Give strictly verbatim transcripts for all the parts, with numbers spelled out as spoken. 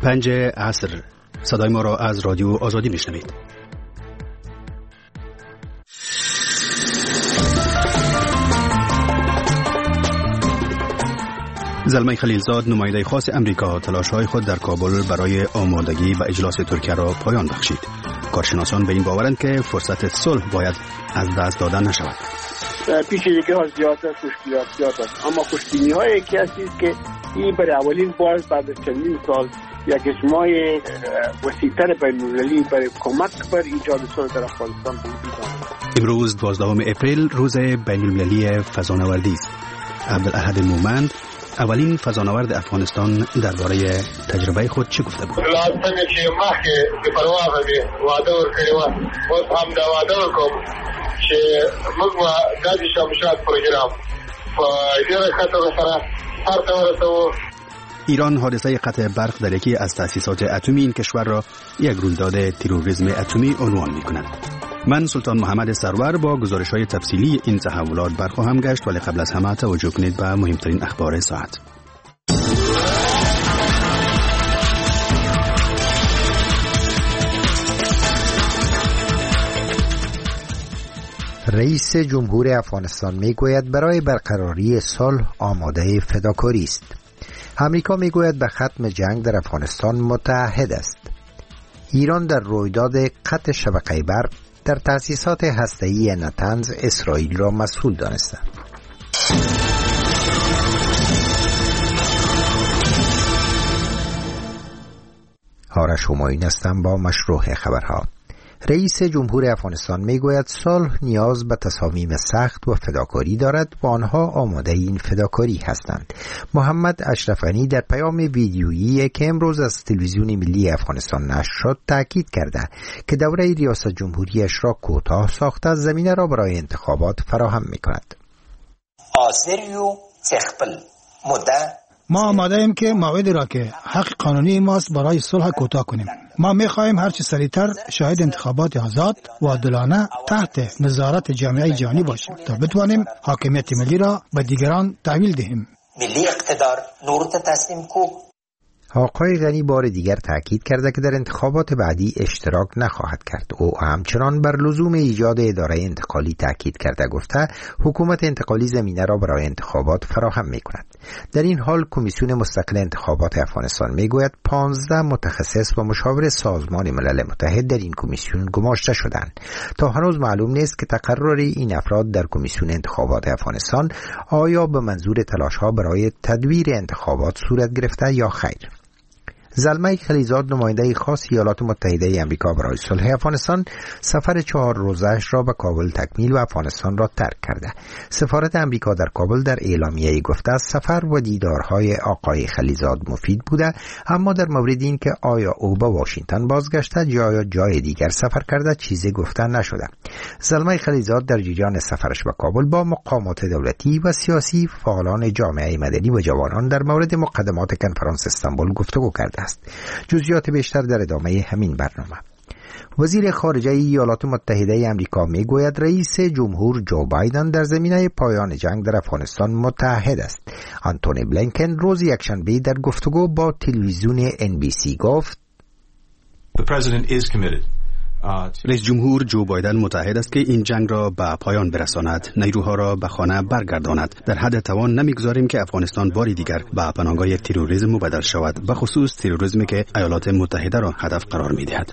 پنج عصر. صدای ما را از رادیو آزادی میشنوید. زلمه خلیلزاد، نماینده خاص امریکا، تلاش‌های خود در کابل برای آمادگی و اجلاس ترکیه را پایان بخشید. کارشناسان به این باورند که فرصت صلح باید از دست داده نشود. پیچیدگی ها زیاد است، مشکلات زیاد است، اما خوشبینی های یکی است که این برای اولین بار بعد از چندین سال یک اجماع وسیع‌تر بین‌المللی برای کمک بر ایجاد صلح در افغانستان وجود دارد. امروز دوازدهم اپریل روز بین‌المللی فضانوردی است. عبدالاحد مومند، اولین فضانورد افغانستان، درباره تجربه خود چه گفته بود؟ لازمه چې مخکې د پرواز دی وعده ورکړی و، اوس هم دا وعده وکړم چې موږ به دا د شمشاد پروګرام په ډېره ښه توګه سره سر ته ورسوو. ایران حادثه قطع برق در یکی از تأسیسات اتمی این کشور را یک رویداد تروریسم اتمی عنوان می‌کند. من سلطان محمد سرور با گزارش‌های تفصیلی این تحولات برخواهم گشت، ولی قبل از همه توجه کنید به مهمترین اخبار ساعت. رئیس جمهور افغانستان میگوید برای برقراری صلح آماده فداکاری است. امریکا میگوید به ختم جنگ در افغانستان متعهد است. ایران در رویداد قطع شبکه برق در تأسیسات هسته‌ای نتنز اسرائیل را مسئول دانسته. آرش همایون هستم با مشروع خبرها. رئیس جمهور افغانستان میگوید صلح نیاز به تصامیم سخت و فداکاری دارد و آنها آماده این فداکاری هستند. محمد اشرف غنی در پیام ویدیویی که امروز از تلویزیون ملی افغانستان نشر شد تاکید کرده که دوره ریاست جمهوریش را کوتاه ساخته زمینه را برای انتخابات فراهم میکند. آسریو تخپل مده ما آماده ایم که موعد را که حق قانونی ماست برای صلح کوتاه کنیم. ما می‌خواهیم هر چه سریعتر شاهد انتخابات آزاد و عادلانه تحت نظارت جامعه جهانی باشیم تا بتوانیم حاکمیت ملی را به دیگران تحویل دهیم. ملی اقتدار نورت تسلیم کو. آقای غنی بار دیگر تاکید کرده که در انتخابات بعدی اشتراک نخواهد کرد. او همچنان بر لزوم ایجاد اداره انتقالی تاکید کرده، گفته حکومت انتقالی زمینه را برای انتخابات فراهم می‌کند. در این حال کمیسیون مستقل انتخابات افغانستان میگوید پانزده متخصص و مشاور سازمان ملل متحد در این کمیسیون گماشته شدند. تا هنوز معلوم نیست که تقرر این افراد در کمیسیون انتخابات افغانستان آیا به منظور تلاش‌ها برای تدویر انتخابات صورت گرفته یا خیر. زلمه خلیلزاد، نماینده خاص ایالات متحده آمریکا برای صلح افغانستان، سفر چهار روزه‌اش را به کابل تکمیل و افغانستان را ترک کرده. سفارت آمریکا در کابل در اعلامیه‌ای گفته است سفر و دیدارهای آقای خلیلزاد مفید بوده، اما در مورد این که آیا او به واشنگتن بازگشته یا جای دیگر سفر کرده چیزی گفته نشده. زلمه خلیلزاد در جریان سفرش به کابل با مقامات دولتی و سیاسی، فعالان جامعه مدنی و جوانان در مورد مقدمات کنفرانس استانبول گفتگو کرده است. جزئیات بیشتر در ادامه همین برنامه. وزیر خارجه ایالات متحده آمریکا میگوید رئیس جمهور جو بایدن در زمینه پایان جنگ در افغانستان متعهد است. آنتونی بلینکن روز یکشنبه در گفتگو با تلویزیون ان بی سی گفت The president is committed. رئیس جمهور جو بایدن متعهد است که این جنگ را به پایان برساند، نیروها را به خانه برگرداند. در حد توان نمیگذاریم که افغانستان باری دیگر به پناهگاه تروریسم مبدل شود، به خصوص تروریسمی که ایالات متحده را هدف قرار می‌دهد.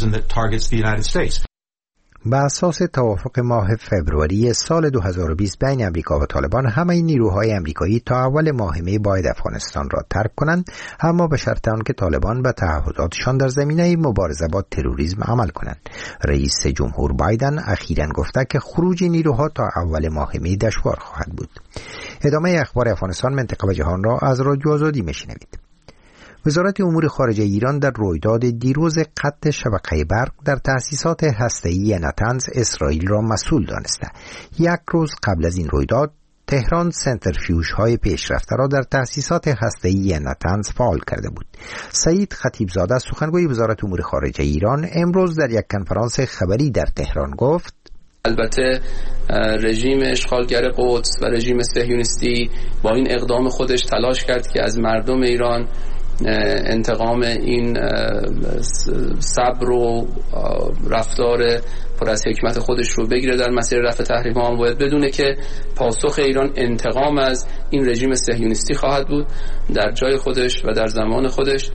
به اساس توافق ماه فبروری سال دو هزار و بیست بین امریکا و طالبان، همه نیروهای امریکایی تا اول ماه می باید افغانستان را ترک کنند، اما به شرط آنکه طالبان به تعهداتشان در زمینه مبارزه با تروریسم عمل کنند. رئیس جمهور بایدن اخیراً گفته که خروج نیروها تا اول ماه می دشوار خواهد بود. ادامه اخبار افغانستان، منطقه و جهان را از رادیو آزادی میشنوید. وزارت امور خارجه ایران در رویداد دیروز قطع شبکه برق در تأسیسات هسته‌ای نتنز اسرائیل را مسئول دانسته. یک روز قبل از این رویداد تهران سنترفیوژهای پیشرفته را در تأسیسات هسته‌ای نتنز فعال کرده بود. سعید خطیبزاده، سخنگوی وزارت امور خارجه ایران، امروز در یک کنفرانس خبری در تهران گفت البته رژیم اشغالگر قدس و رژیم صهیونیستی با این اقدام خودش تلاش کرد که از مردم ایران انتقام این صبر و رفتار پر از حکمت خودش رو بگیره در مسیر رفع تحریم ها. هم باید بدونه که پاسخ ایران انتقام از این رژیم صهیونیستی خواهد بود در جای خودش و در زمان خودش.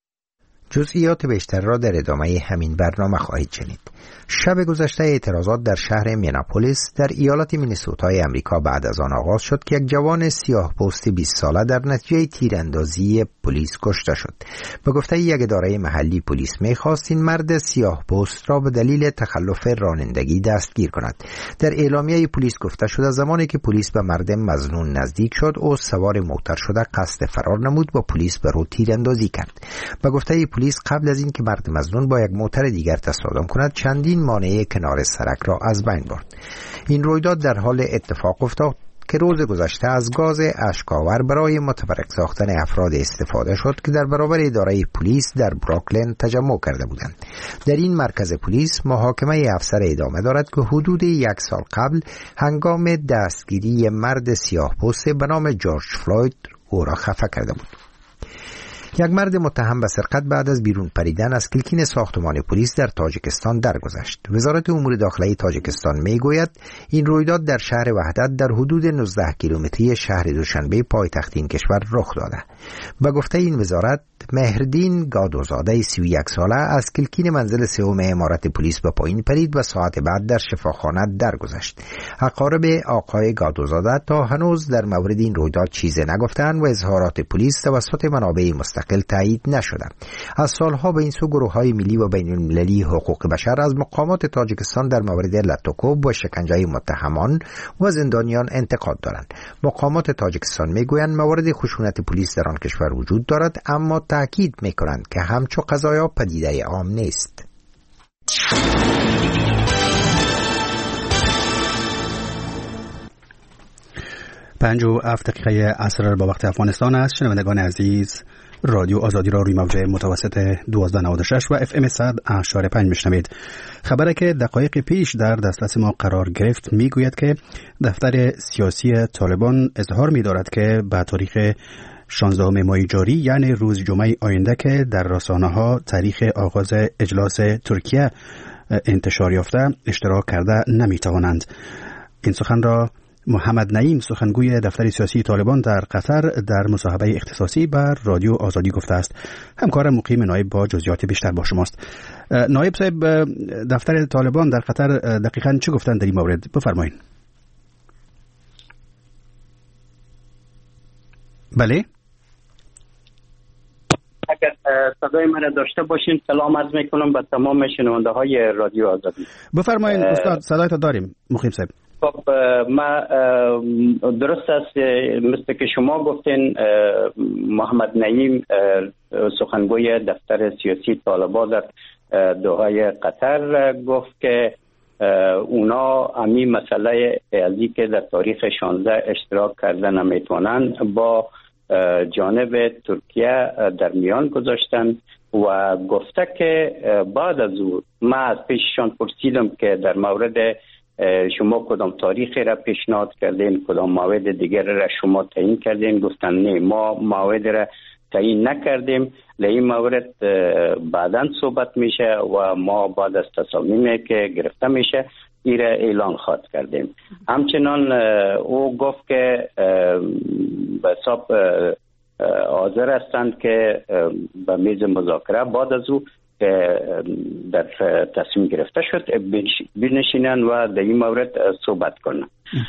جزئیات بیشتر را در ادامه همین برنامه خواهید شنید. شب گذشته اعتراضات در شهر میناپولیس در ایالت مینیسوتای امریکا بعد از آن آغاز شد که یک جوان سیاه پوست بیست ساله در نتیجه تیراندازی پلیس کشته شد. به گفته یک اداره محلی پلیس می‌خواست این مرد سیاه پوست را به دلیل تخلف رانندگی دستگیر کند. در اعلامیه پلیس گفته شد زمانی که پلیس به مرد مظنون نزدیک شد او سوار موتر شده قصد فرار نمود و پلیس بر او تیراندازی کرد. به گفته پلیس قبل از اینکه مرد مظنون با یک موتر دیگر تصادم کند چندین مانع کنار سرک را از بین برد. این رویداد در حال اتفاق افتاد که روز گذشته از گاز اشک‌آور برای متفرق ساختن افراد استفاده شد که در برابر اداره پلیس در بروکلین تجمع کرده بودند. در این مرکز پلیس محاکمه افسر ادامه دارد که حدود یک سال قبل هنگام دستگیری مرد سیاه‌پوست به نام جورج فلوید او را خفه کرده بود. یک مرد متهم به سرقت بعد از بیرون پریدن از کلکین ساختمان پلیس در تاجیکستان درگذشت. وزارت امور داخلی تاجیکستان میگوید این رویداد در شهر وحدت در حدود نوزده کیلومتری شهر دوشنبه پایتخت این کشور رخ داده. به گفته این وزارت مهردین گادوزاده سی و یک ساله از کلکین منزل سوم امارت پلیس به پایین پرید و ساعت بعد در شفاخانه درگذشت. اقارب آقای گادوزاده تا هنوز در مورد این رویداد چیزی نگفتند و اظهارات پلیس توسط منابع مستقل تایید نشده. از سالها به این سو گروه‌های ملی و بین‌المللی حقوق بشر از مقامات تاجیکستان در مورد لطوکوب و شکنجه متهمان و زندانیان انتقاد دارند. مقامات تاجیکستان میگویند موارد خشونت پلیس در آن کشور وجود دارد، اما تأکید میکنند که همچو قضایا پدیده عام نیست. پنج و هفت دقیقه عصر با وقت افغانستان است. شنوندگان عزیز، رادیو آزادی را روی موج متوسط دوازده نود و شش و اف ام صد اشاره پنج میشنوید. خبری که دقایق پیش در دسترس ما قرار گرفت میگوید که دفتر سیاسی طالبان اظهار می‌دارد که به تاریخ شانزدهم ماه جاری یعنی روز جمعه آینده که در رسانه‌ها تاریخ آغاز اجلاس ترکیه انتشار یافته اشتراک کرده نمی‌توانند. این سخن را محمد نعیم سخنگوی دفتر سیاسی طالبان در قطر در مصاحبه اختصاصی بر رادیو آزادی گفته است. همکار مقیم نایب با جزئیات بیشتر با شماست. نایب صاحب، دفتر طالبان در قطر دقیقاً چه گفتند در این مورد؟ بفرمایید. بله، اگر صدای من داشته باشین سلام عرض میکنم به تمام شنونده های رادیو آزادی. بفرمایید استاد، صدایتو داریم مقیم صاحب. خب ما درست است مثل که شما گفتین، محمد نعیم سخنگوی دفتر سیاسی طالبان در دوحه قطر گفت که اونا همین مسئله ازی که در تاریخ شانزده اشتراک کرده نمیتونن با جانب ترکیه در میان گذاشتن و گفته که بعد از او ما از پیششان پرسیدم که در مورد شما کدام تاریخی را پیشنهاد کردین، کدام موعد دیگر را شما تعیین کردین؟ گفتن نه، ما موعد را تعیین نکردیم، این مورد بعداً صحبت میشه و ما بعد از تصامیمی که گرفته میشه این را اعلان خواهد کردیم. همچنان او گفت که به حساب حاضر هستند که به میز مذاکره بعد از او که در تصمیم گرفته شد بنشینن و در این مورد صحبت کنن.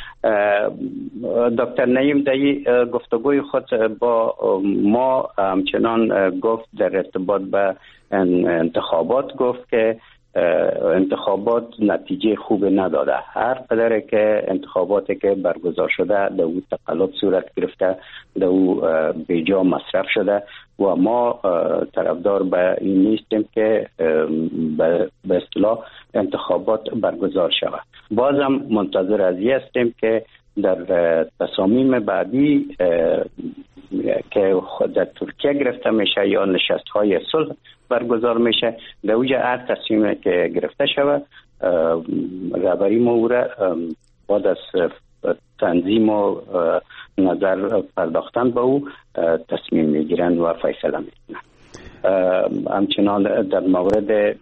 دکتر نعیم در این گفتگوی خود با ما همچنان گفت در ارتباط به انتخابات گفت که انتخابات نتیجه خوب نداده. هر قدر که انتخاباتی که برگزار شده در او تقلب صورت گرفته، در او بیجا مصرف شده و ما طرفدار به این نیستیم که به اصطلاح انتخابات برگزار شود. بازم منتظر از این هستیم که در تصامیم بعدی که در ترکیه گرفته میشه یا نشست های صلح برگزار میشه، در اوجه هر تصمیمی که گرفته شود رهبری ما او را بعد از تنظیم و نظر پرداختن به او تصمیم میگیرند و فیصله میکنند. همچنان در مورد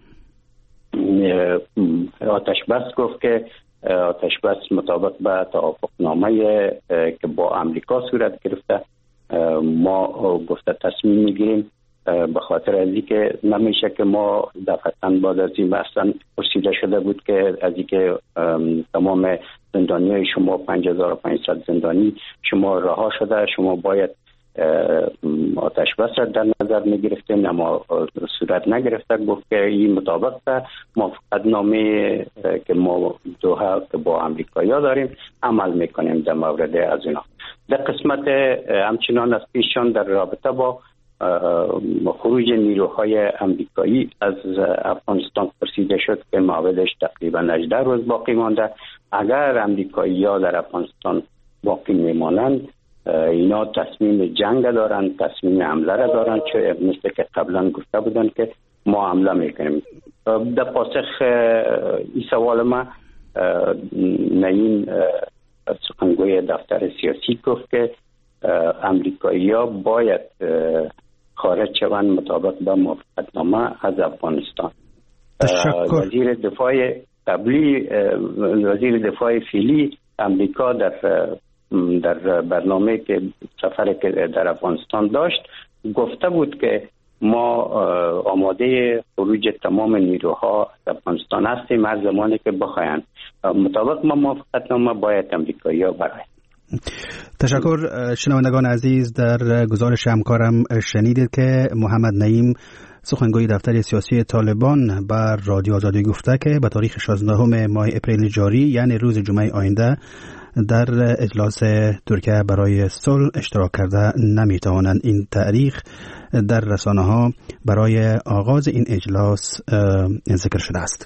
آتش بس گفت که آتش بس مطابق به توافقنامه که با امریکا صورت گرفته ما گفته تصمیم میگیریم، به خاطر از اینکه نمیشه که ما دفعتاً بعد از این اصلا پرسیده شده بود که از اینکه تمام زندانیای شما پنج هزار و پانصد زندانی شما رها شده، شما باید آتش بس را در نظر می گرفتیم، اما صورت نگرفته. گفت که این مطابق به موافقت نامه که ما دوها که با امریکایی‌ها داریم عمل میکنیم در مورد از اینا. در قسمت همچنان از پیشان در رابطه با خروج نیروهای امریکایی از افغانستان پرسیده شد که مابعدش تقریبا هجده روز باقی مانده. اگر امریکایی‌ها در افغانستان باقی میمانند اینا تصمیم جنگ دارن، تصمیم حمله را دارن، چه مثل که قبلا گفته بودن که ما حمله میکنیم. در پاسخ این سوال ما نعیم سخنگوی دفتر سیاسی گفت که امریکایی‌ها باید خارج شوند مطابق با موافقتنامه از افغانستان. تشکر. وزیر دفاع قبلی وزیر دفاع فعلی امریکا در در برنامه که سفر که در افغانستان داشت گفته بود که ما آماده خروج تمام نیروها از افغانستان هستیم هر زمانی که بخواهند. مطابق ما موافقتنامه باید امریکایی‌ها برآیند. تشکر. شنوندگان عزیز، در گزارش همکارم شنیدید که محمد نعیم سخنگوی دفتر سیاسی طالبان بر رادیو آزادی گفته که به تاریخ شانزدهم ماه اپریل جاری یعنی روز جمعه آینده در اجلاس ترکیه برای صلح اشتراک کرده نمیتوانند. این تاریخ در رسانه ها برای آغاز این اجلاس ذکر شده است.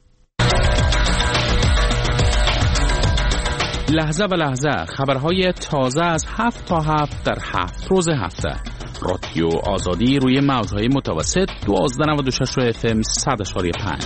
لحظه به لحظه خبرهای تازه از هفت تا هفت در هفت روز هفته. رادیو آزادی روی موجهای متوسط دوازده نود و شش اف ام صد اشاری پنج.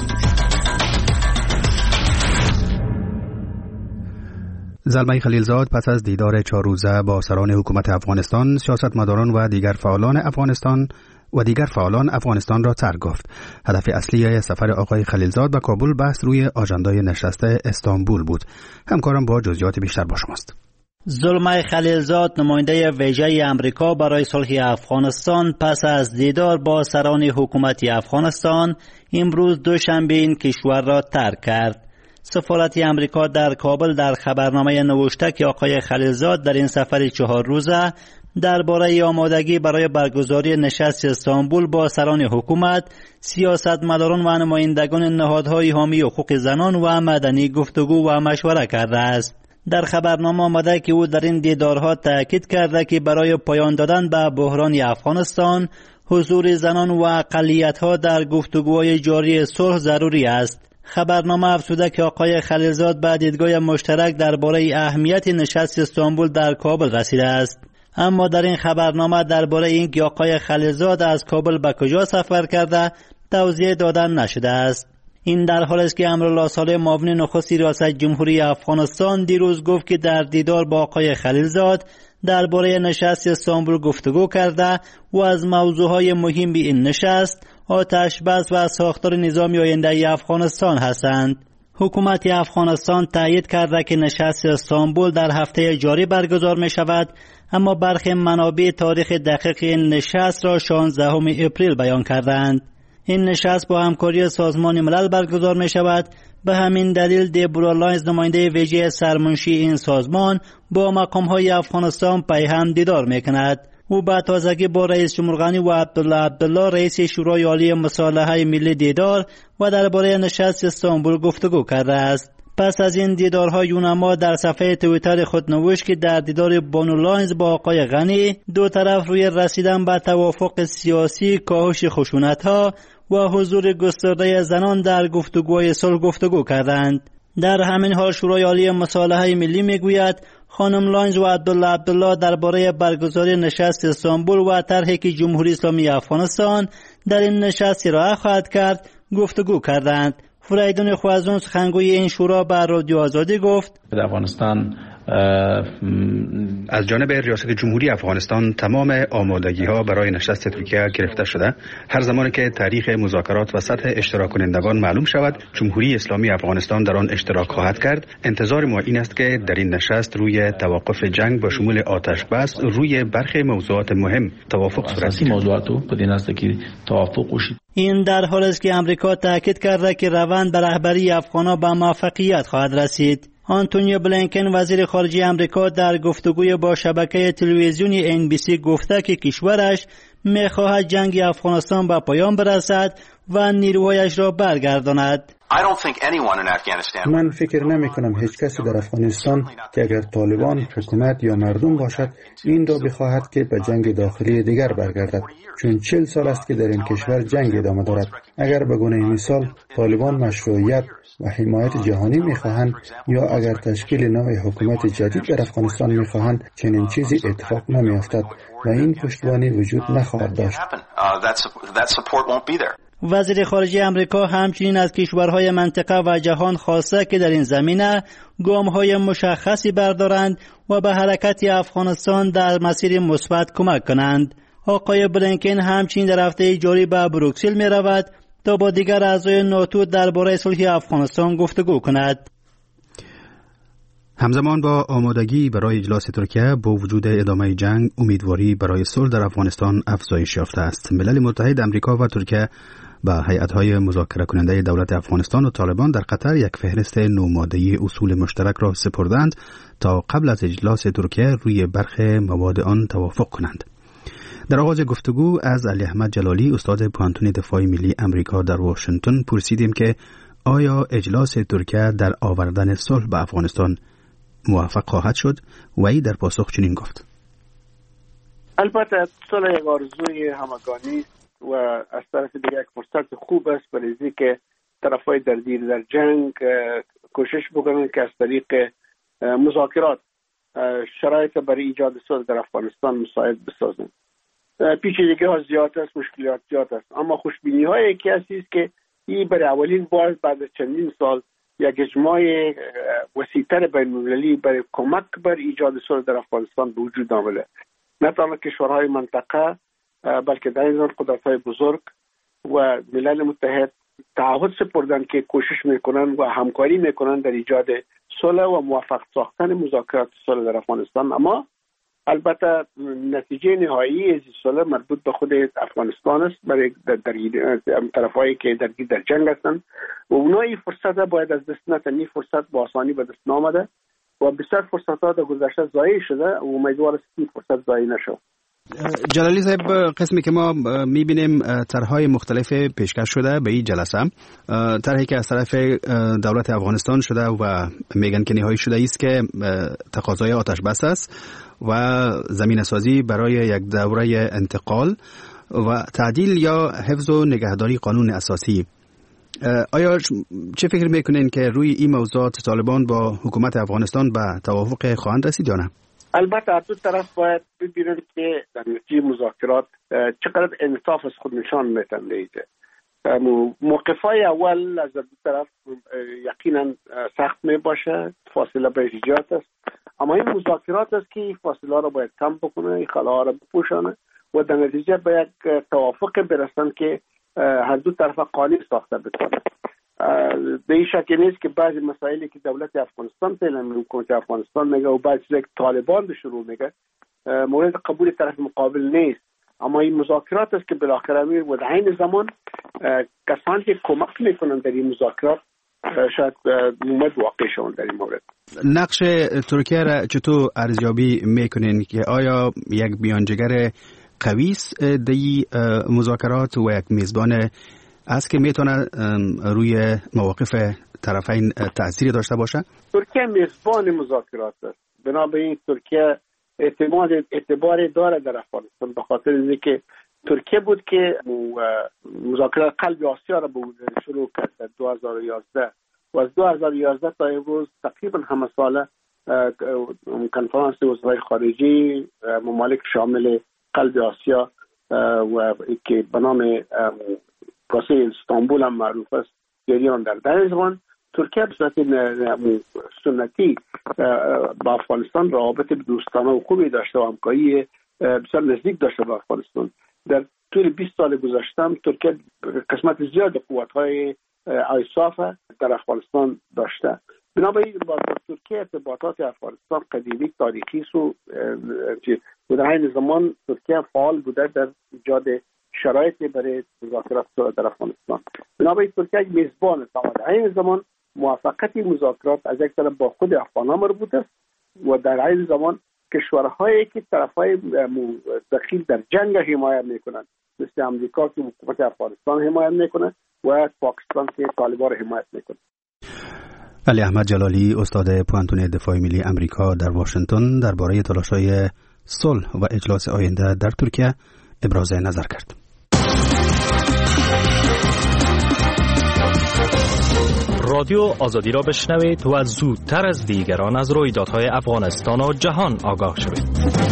زلمه خلیلزاد پس از دیدار چهار روزه با سران حکومت افغانستان، سیاستمداران و دیگر فعالان افغانستان و دیگر فعالان افغانستان را ترک گفت. هدف اصلی سفر آقای خلیلزاد به کابل بحث روی آژاندای نشست استانبول بود. همکارم با جزئیات بیشتر با شماست. زلمه خلیلزاد نماینده ویژه امریکا برای صلح افغانستان پس از دیدار با سران حکومت افغانستان امروز دوشنبه این کشور را ترک کرد. سفارت امریکا در کابل در خبرنامه نوشته که آقای خلیلزاد در این سفر چهار روزه درباره آمادگی برای برگزاری نشست استانبول با سران حکومت، سیاستمداران و نمایندگان نهادهای حامی حقوق زنان و مدنی گفتگو و مشوره کرده است. در خبرنامه آمده که او در این دیدارها تاکید کرده که برای پایان دادن به بحران افغانستان حضور زنان و اقلیت‌ها در گفتگوهای جاری صلح ضروری است. خبرنامه افزوده که آقای خلیلزاد به دیدگاه مشترک درباره اهمیت نشست استانبول در کابل رسیده است. اما در این خبرنامه درباره اینکه آقای خلیلزاد از کابل به کجا سفر کرده توضیح دادن نشده است. این در حالی است که امرالله صالح معاون نخست ریاست جمهوری افغانستان دیروز گفت که در دیدار با آقای خلیلزاد درباره نشست استانبول گفتگو کرده و از موضوعهای مهم این نشست آتش بس و ساختار نظامی آینده افغانستان هستند. حکومت افغانستان تایید کرده که نشست استانبول در هفته جاری برگزار می شود، اما برخی منابع تاریخ دقیق این نشست را شانزدهم اپریل بیان کردند. این نشست با همکاری سازمان ملل برگزار می شود. به همین دلیل دیبورا لاینز نماینده ویژه سرمنشی این سازمان با مقام‌های افغانستان پیهم دیدار می کند. او به تازگی با رئیس جمهور غنی و عبدالله عبدالله رئیس شورای عالی مصالحه ملی دیدار و درباره نشست استانبول گفتگو کرده است. پس از این دیدارها یونما در صفحه توییتر خود نوشت که در دیدار بانو لاینز با آقای غنی دو طرف روی رسیدن به توافق سیاسی، کاهش خشونت‌ها و حضور گسترده زنان در گفتگوهای صلح گفتگو کردند. در همین حال شورای عالی مصالحه ملی میگوید خانم لاینز و عبدالله عبدالله درباره برگزاری نشست استانبول و طرحی که جمهوری اسلامی افغانستان در این نشست ارائه خواهد کرد گفتگو کردند. فریدون خوازون سخنگوی این شورا به رادیو آزادی گفت در افغانستان از جانب ریاست جمهوری افغانستان تمام آمادگی ها برای نشست ترکیه گرفته شده. هر زمان که تاریخ مذاکرات و سطح اشتراک کنندگان معلوم شود، جمهوری اسلامی افغانستان در آن اشتراک خواهد کرد. انتظار ما این است که در این نشست روی توقف جنگ با شمول آتش بس روی برخی موضوعات مهم توافق صورت گیرد. این در حالی است که امریکا تاکید کرده که روند به رهبری افغان‌ها به موفقیت خواهد رسید. آنتونیو بلینکن وزیر خارجه امریکا در گفتگوی با شبکه تلویزیونی ان بی سی گفته که کشورش می‌خواهد جنگ افغانستان به پایان برسد و نیروهایش را برگرداند. من فکر نمی کنم هیچ کسی در افغانستان که اگر طالبان، حکومت یا مردم باشد این را بخواهد که به جنگ داخلی دیگر برگردد، چون چهل سال است که در این کشور جنگ ادامه دارد. اگر به گونه مثال طالبان مشروعیت و حمایت جهانی میخواهند یا اگر تشکیل نوع حکومت جدید در افغانستان میخواهند، چنین چیزی اتفاق نمیافتد و این پشتوانه وجود نخواهد داشت. وزیر خارجه امریکا همچنین از کشورهای منطقه و جهان خواسته که در این زمینه گام‌های مشخصی بردارند و به حرکت افغانستان در مسیر مثبت کمک کنند. آقای بلینکن همچنین در هفته جاری به بروکسل می رود تا با دیگر اعضای ناتو درباره صلح افغانستان گفتگو کند. همزمان با آمادگی برای اجلاس ترکیه، با وجود ادامه جنگ، امیدواری برای صلح در افغانستان افزایش یافته است. ملل متحد، امریکا و ترکیه با هیئت‌های مذاکره کننده دولت افغانستان و طالبان در قطر یک فهرست نوماده‌ای اصول مشترک را سپردند تا قبل از اجلاس ترکیه روی برخی مواد آن توافق کنند. در آغاز گفتگو از علی احمد جلالی، استاد پوهنتون دفاع ملی امریکا در واشنگتن، پرسیدیم که آیا اجلاس ترکیه در آوردن صلح به افغانستان موفق خواهد شد و ای در پاسخ چنین گفت: البته صلح یک آرزوی همگانی و از طرف دیگر یک فرصت خوب است برای اینکه طرفای درگیر در جنگ کوشش بکنند که از طریق مذاکرات شرایط برای ایجاد صلح در افغانستان مساعد بسازند. پیچیدگی ها زیاد است، مشکلات زیاد است، اما خوشبینی های یکی است که این برای اولین بار بعد از چندین سال یک اجماع وسیع‌تر بین‌المللی برای کمک بر ایجاد صلح در افغانستان به وجود آمده. نه تنها کشورهای منطقه بلکه در این قدرت‌های بزرگ و ملل متحد تعهد سپردند که کوشش میکنند و همکاری میکنند در ایجاد صلح و موفق ساختن مذاکرات صلح در افغانستان. اما البته نتیجه نهایی از صلح مربوط به خود افغانستان است، برای در طرفایی که درگیر در جنگ هستند و اونها این فرصت باید از دست ندن. این فرصت با آسانی به دست نآمده و بسیار فرصت‌ها در گذشته ضایع شده و امیدوار است که این فرصت ضایع نشود. جلالی صاحب، قسمی که ما میبینیم طرح‌های مختلف پیشکش شده به این جلسه، طرحی که از طرف دولت افغانستان شده و میگن که نهایی شده است که تقاضای آتش بس است و زمینه سازی برای یک دوره انتقال و تعدیل یا حفظ و نگهداری قانون اساسی. آیا چه فکر میکنین که روی این موضوعات طالبان با حکومت افغانستان به توافق خواهند رسید یا نه؟ البته از دو طرف باید ببینند که در نتیجه مذاکرات چقدر انعطاف از خود نشان میتن. موقفای اول از دو طرف یقینا سخت می باشه، فاصله به ایجاد است، اما این مذاکرات است که فاصله را باید کم بکنه، این خلاها را بپوشانه و در نتیجه به یک توافق برسن که هر دو طرف قانع ساخته بکنه. به این شک نیست که بعضی مسائلی که دولت افغانستان فعلا حکومت افغانستان میگه و بعضی که طالبان به شروع میگه مورد قبول طرف مقابل نیست، اما این مذاکرات است که بالاخره می و در عین زمان کسانی که کمک میکنن در این مذاکرات شاید مومد واقع شون در این مورد. نقش ترکیه را چطور ارزیابی میکنین که آیا یک بیانجگر قوی است در مذاکرات و یک میزبان است که میتونه روی مواقف طرفین تأثیری داشته باشه؟ ترکیه میزبان مذاکرات است، بنابراین ترکیه اعتماد اعتبار داره در افغانستان به خاطر اینکه ترکیه بود که مذاکرات قلب آسیا را به شروع کرد در دو هزار و یازده و از دو هزار و یازده تا امروز تقریبا همه ساله کنفرانس وزرای خارجه ممالک شامل قلب آسیا و که به نام پروسه استانبول هم معروف است جریان در در زمان ترکیه به صورت سنتی با افغانستان روابط دوستانه و خوبی داشته و همکاری بسیار نزدیک داشته با افغانستان. در طول بیست سال گذشته ترکیه قسمت زیاد قوت‌های آیساف در افغانستان داشته. بنابراین با ترکیه ارتباطات افغانستان قدیمی تاریخی سو و در این زمان ترکیه فعال بوده در ایجاد شرایطی برای مذاکرات در افغانستان. بنابراین ترکیه یک میزبان است. در این زمان موافقت مذاکرات از یک طرف با خود افغان‌ها مربوط است و در این زمان کشورهایی که طرفای دخیل در جنگ حمایت میکنند مثل امریکا که حکومت افغانستان حمایت میکنه و پاکستان که طالبان حمایت میکنه. علی احمد جلالی استاد پوانتون دفاع ملی امریکا در واشنگتن درباره تلاش‌های صلح و اجلاس آینده در ترکیه ابراز نظر کرد. رادیو آزادی را بشنوید و زودتر از دیگران از رویدادهای افغانستان و جهان آگاه شوید.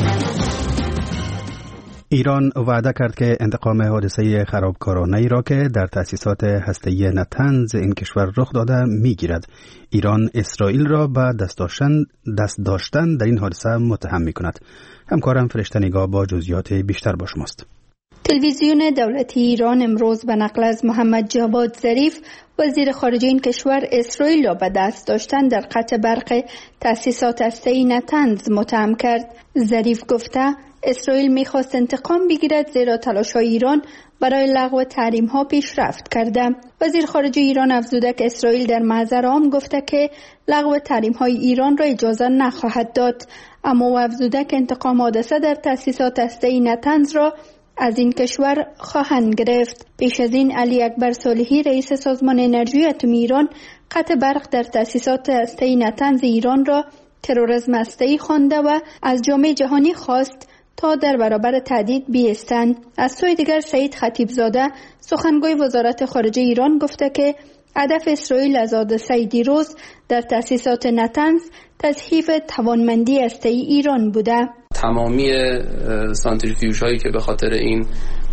ایران وعده کرد که انتقام حادثه خرابکارانه ای را که در تأسیسات هسته‌ای نتنز این کشور رخ داده میگیرد. ایران اسرائیل را به دست داشتن دست داشتن در این حادثه متهم میکند. همکارم فرشته نگاه با جزئیات بیشتر با شماست. تلویزیون دولتی ایران امروز به نقل از محمد جواد ظریف وزیر خارجه این کشور اسرائیل را به دست داشتن در قطع برق تأسیسات هسته‌ای نتنز متهم کرد. ظریف گفته اسرائیل میخواست انتقام بگیرد زیرا تلاش‌های ایران برای لغو تحریم‌ها پیشرفت کرده. وزیر خارجه ایران افزوده که اسرائیل در محضر عام گفته که لغو تحریم‌های ایران را اجازه نخواهد داد، اما او افزوده که انتقام حادثه در تأسیسات هسته‌ای نتنز را از این کشور خواهند گرفت. پیش از این علی اکبر صالحی رئیس سازمان انرژی اتمی ایران قطع برق در تأسیسات هسته‌ای نتنز ایران را تروریسم هسته‌ای خوانده و از جامعه جهانی خواست تا در برابر تهدید بایستند. از سوی دیگر سعید خطیبزاده سخنگوی وزارت خارجه ایران گفته که هدف اسرائیل از حادثه دیروز در تأسیسات نتنز تضعیف توانمندی هسته‌ای ایران بوده. تمامی سانتریفیوژ هایی که به خاطر این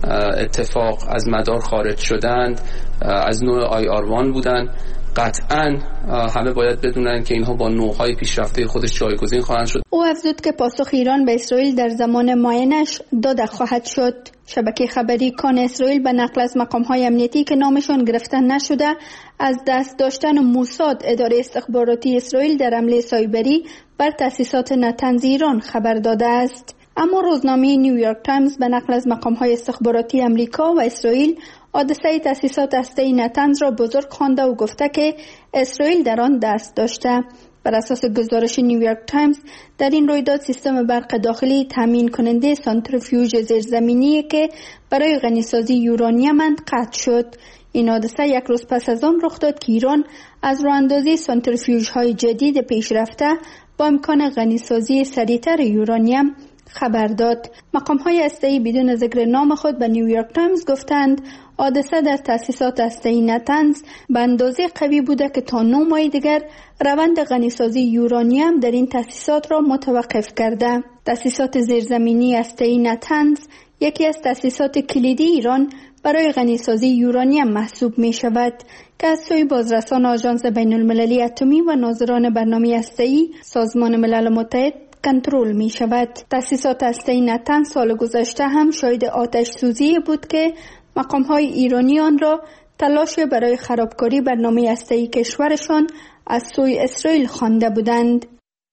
اتفاق از مدار خارج شدند از نوع آی آر وان بودند. قطعاً همه باید بدونن که اینها با نوع‌های پیشرفته خودش جایگزین خواهند شد. او افزود که پاسخ ایران به اسرائیل در زمان معاینش داده خواهد شد. شبکه خبری کان اسرائیل به نقل از مقام‌های امنیتی که نامشان گرفته نشده از دست داشتن موساد اداره استخباراتی اسرائیل در حمله سایبری بر تأسیسات نتنز ایران خبر داده است. اما روزنامه نیویورک تایمز به نقل از مقام‌های استخباراتی امریکا و اسرائیل حادثه تأسیسات هسته‌ای نتنز را بزرگ خوانده و گفته که اسرائیل در آن دست داشته. بر اساس گزارش نیویورک تایمز در این رویداد سیستم برق داخلی تامین کننده سانتریفیوژ زیرزمینی که برای غنیسازی یورانیم قطع شد. این حادثه یک روز پس از آن رخ داد که ایران از راه‌اندازی سانتریفیوژهای جدید پیشرفته با امکان غنیسازی سریعتر یورانیم خبر داد. مقام‌های هسته‌ای بدون ذکر نام خود به نیویورک تایمز گفتند حادثه در تأسیسات هسته‌ای نتنز به اندازه قوی بوده که تا نه ماه دیگر روند غنیسازی یورانیم در این تأسیسات را متوقف کرده. تأسیسات زیرزمینی هسته‌ای نتنز یکی از تأسیسات کلیدی ایران برای غنیسازی یورانیم محسوب می شود که از سوی بازرسان آژانس بین المللی اتمی و ناظران برنامه هسته‌ای سازمان ملل متحد کنترل می شود. تأسیسات هسته‌ای نتنز سال گذشته هم شاهد آتش سوزی بود که مقام‌های ایرانی آن را تلاش برای خرابکاری برنامه هسته‌ای کشورشان از سوی اسرائیل خوانده بودند.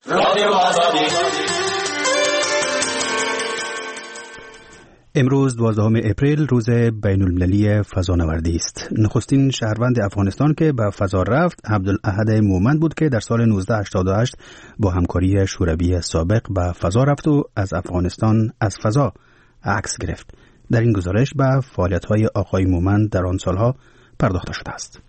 امروز دوازدهم اپریل روز بین المللی فضانوردی است. نخستین شهروند افغانستان که به فضا رفت عبدالاحد مومند بود که در سال نوزده هشتاد و هشت با همکاری شوروی سابق به فضا رفت و از افغانستان از فضا عکس گرفت. در این گزارش به فعالیت‌های آقای مومند در آن سالها پرداخته شده است.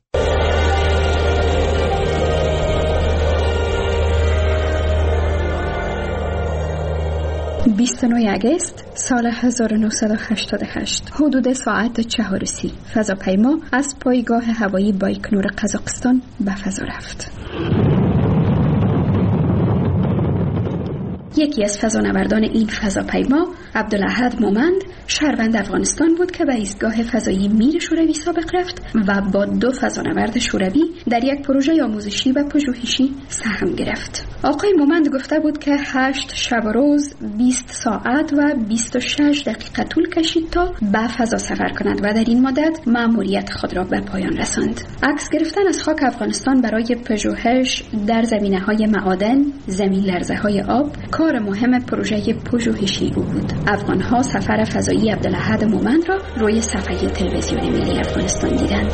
بیست و نه اگست سال هزار و نهصد و هشتاد و هشت حدود ساعت چهار و سی فضاپیما از پایگاه هوایی بایکنور قزاقستان به فضا رفت. یکی از فضانوردان این فضاپیما عبدالاحد مومند شهروند افغانستان بود که به ایستگاه فضایی میر شوروی سابق رفت و با دو فضانورد شوروی در یک پروژه آموزشی و پژوهشی سهم گرفت. آقای مومند گفته بود که هشت شب و روز بیست ساعت و بیست و شش دقیقه طول کشید تا به فضا سفر کند و در این مدت مأموریت خود را به پایان رساند. عکس گرفتن از خاک افغانستان برای پژوهش در زمینه‌های معادن، زمین لرزه‌های آب کار مهم پروژه پژوهشی او بود. افغان‌ها سفر فضایی عبدالاحد مومند را روی صفحه تلویزیون ملی افغانستان دیدند.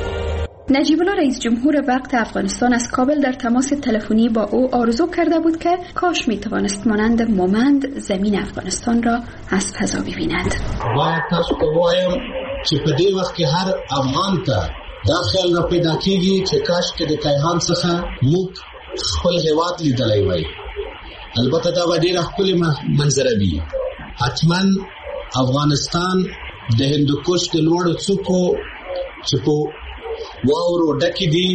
نجیب الله رئیس جمهور وقت افغانستان از کابل در تماس تلفنی با او آرزو کرده بود که کاش می توانست مانند مومند زمین افغانستان را از فضا ببیند. باید تاسو ته وایم چې په دې وخت کې هر افغان ته دا خیال را پیدا کیږي چې کاش کې د کیهان څخه موږ خپل هیواد لیدلی وای. البته دا به ډېره ښکلې منظره وي. حتما افغانستان د هندوکش د لوړو څوکو چې په واورو ډکې دي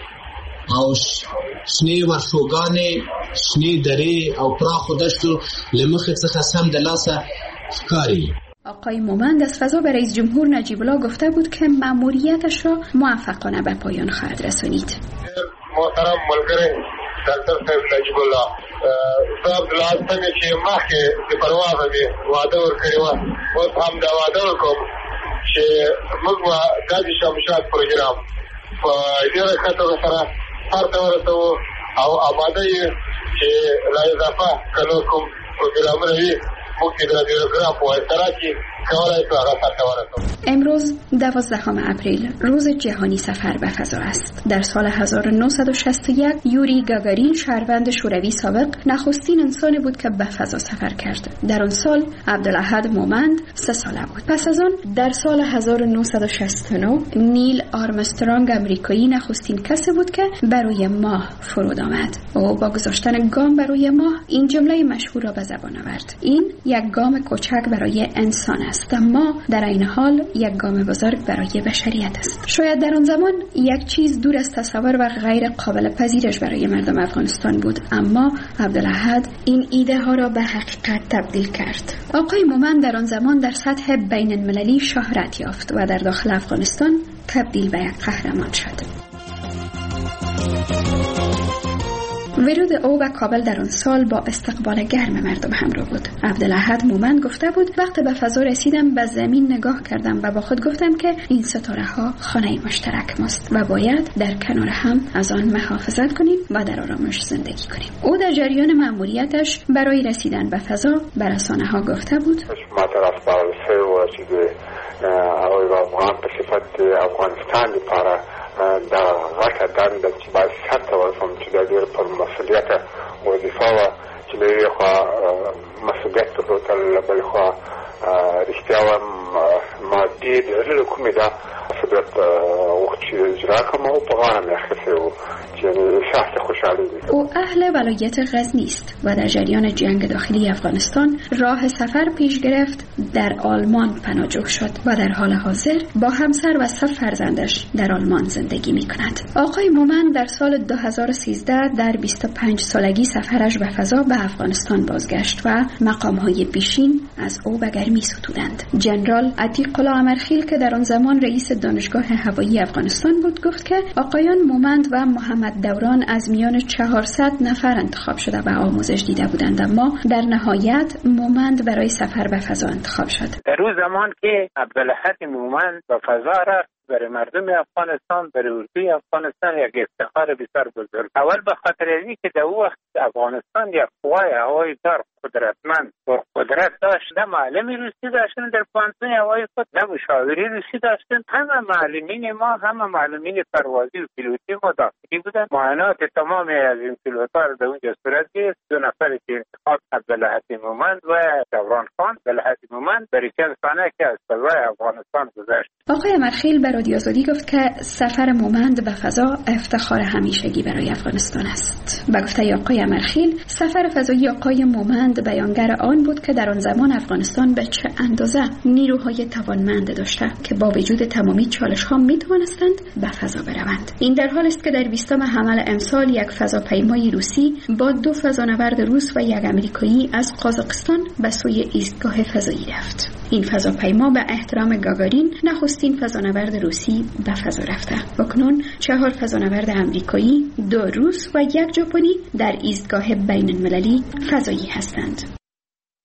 او شنې ورشوګانې، شنې درې او پراخو دشتو له مخې څخه سم د لاسه ښکاري. آقای مومند از فضا به رئیس جمهور نجیب الله گفته بود که مأموریتش را موفقانه به پایان خواهد رسانید. محترم ملګری ډاکټر صاحب نجیب الله صاحب د لاس څنګه چې مخکې د پرواز دی وعده ورکړی و، اوس هم دا وعده وکړم چې موږ به دا د شمشاد پروګرام په ډېره ښه توګه سره سر ته ورسوو او آماده یې چې لا اضافه که نور کوم پروګرامونه وي موږ د رادیوګرام په واسطه کې کولای شو هغه سر ته ورسوو. امروز دوازدهم اپریل روز جهانی سفر به فضا است. در سال هزار و نهصد و شصت و یک یوری گاگارین شهروند شوروی سابق نخستین انسانی بود که به فضا سفر کرد. در آن سال عبدالاحد مومند سه ساله بود. پس از آن در سال هزار و نهصد و شصت و نه نیل آرمسترانگ امریکایی نخستین کسی بود که بروی ماه فرود آمد. او با گذاشتن گام بروی ماه این جمله مشهور را به زبان آورد: این یک گام کوچک برای انسان است، اما در این حال یک گام بزرگ برای بشریت است. شاید در آن زمان یک چیز دور از تصور و غیر قابل پذیرش برای مردم افغانستان بود، اما عبدالاحد این ایده ها را به حقیقت تبدیل کرد. آقای مومند در آن زمان در سطح بین المللی شهرت یافت و در داخل افغانستان تبدیل به یک قهرمان شد. ورود او به کابل در آن سال با استقبال گرم مردم همراه بود. عبدالاحد مومند گفته بود وقت به فضا رسیدم به زمین نگاه کردم و با خود گفتم که این ستاره ها خانه مشترک ماست و باید در کنار هم از آن محافظت کنیم و در آرامش زندگی کنیم. او در جریان مأموریتش برای رسیدن به فضا به رسانه ها گفته بود: ما طرف بال سه و چې او افغان په صفت افغانستان لپاره دا غټه دنده چې باید سرته ورسوم چې دا ډېر پر مسؤلیت وظیفه وه چې له یوې خوا مسؤلیت درلودل، له بلې خوا رښتیا وایم مادي د زړه کومې دا مسؤلیت وخت چې اجرا کړم او په غاړه مې اخیستی و چې شخص خوشحالي وي. او اهل ولایت غزنی است و در جریان جنگ داخلی افغانستان راه سفر پیش گرفت، در آلمان پناهجو شد و در حال حاضر با همسر و سه فرزندش در آلمان زندگی می کند. آقای مومند در سال دو هزار و سیزده در بیست و پنج سالگی سفرش به فضا به افغانستان بازگشت و مقامهای پیشین از او به گرمی ستودند. جنرال عتیق الله امرخیل که در آن زمان رئیس دانشگاه هوایی افغانستان بود گفت که آقایان مومند و محمد دوران از میان چهارصد نفر انتخاب شده و آموزش دیده بودند، اما در نهایت مومند برای سفر به فضا انتخاب شد. در روز زمان که عبدالاحد مومند به فضا رفت برای مردم افغانستان، برای اردوی افغانستان یک افتخار بسیار بزرگ. اول به خاطر اینی که در وقت افغانستان یک قوای هوایی دار قدرتمند و قدرت داشت، نه معلم روسی داشتن در پانتون هوایی خود، نه مشاوری روسی داشتن. همه معلمین ما، همه معلمین پروازی و پیلوتی ما داخلی بودن. معاینات تمام از این پیلوت‌ها در اونجا صورت گرفت. دو نفر که انتخاب عبدالاحد مومند و دوران خان. عبدالاحد مومند برای چند سانه که از فضای افغانستان گذشت. آقای امرخیل برای رادیو آزادی گفت که سفر مومند به فضا افتخار همیشگی برای افغانستان است. به گفته آقای امرخیل، سفر فضایی آقای مومند بیانگر آن بود که در آن زمان افغانستان به چه اندازه نیروهای توانمند داشته که با وجود تمامی چالش‌ها می‌توانستند به فضا بروند. این در حالی است که در بیستم حمل امسال یک فضاپیمای روسی با دو فضانورد روس و یک امریکایی از قازقستان به سوی ایستگاه فضایی رفت. این فضاپیما به احترام گاگارین نخستین فضانورد روسی به فضا رفته. اکنون چهار فضانورد امریکایی، دو روس و یک ژاپنی در ایستگاه بین المللی فضایی هستند.